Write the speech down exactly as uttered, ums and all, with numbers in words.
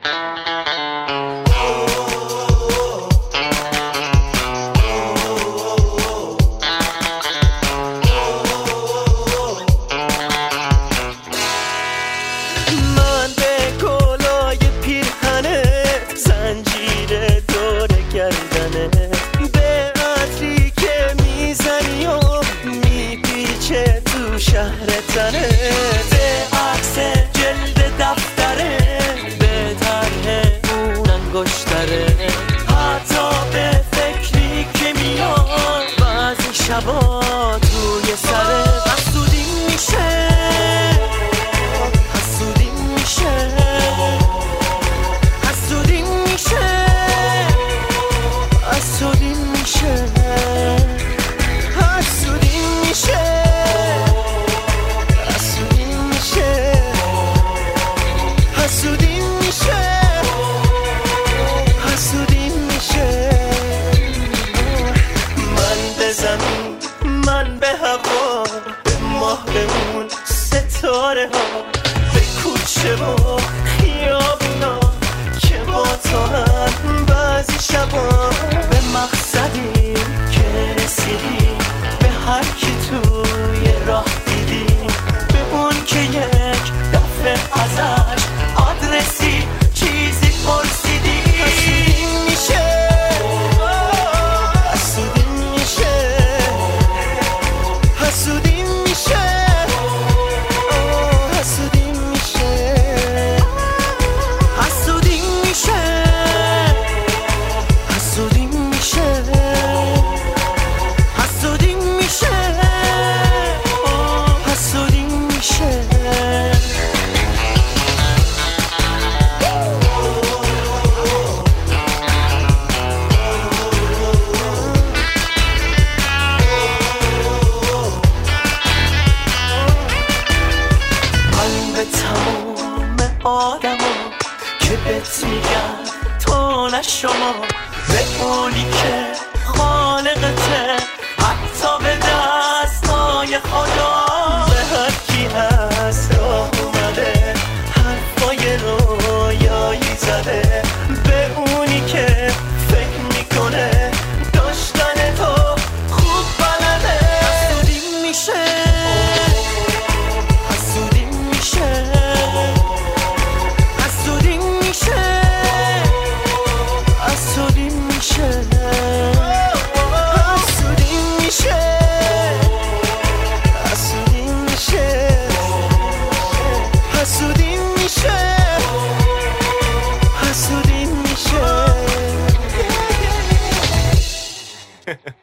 شهر تنه به عکس جلد دفتره، به طرح اون انگشتره، حتی به فکری که میاد بعضی شبا توی سره. حسودیم میشه حسودیم میشه حسودیم میشه حسودیم میشه حسودیم میشه حسودیم میشه حسودیم میشه. من به زمین، من به هوا، به ماه، به اون ستاره ها، به کوچه و خیابونا که با تو هم بعضی شبا به مقصدی که رسیدی، به هر کی توی راه دیدی، به اون که یک دفعه ازش آدرسی چیزی پرسیدی. حسودیم میشه حسودیم میشه حسودیم میشه حسودیم میشه حسودیم میشه حسودیم میشه حسودیم میشه حسودیم میشه. آدمو که بهت میگن تو نه شما، به اونی که خالقته، حتی به دستای خدا، به هر کی هست راه اومده، حرفای رویایی زده، به اونی که فکر میکنه داشتن تو خوب بلده. حسودیم میشه حسودیم میشه حسودیم میشه حسودیم میشه حسودیم میشه حسودیم میشه حسودیم میشه حسودیم میشه.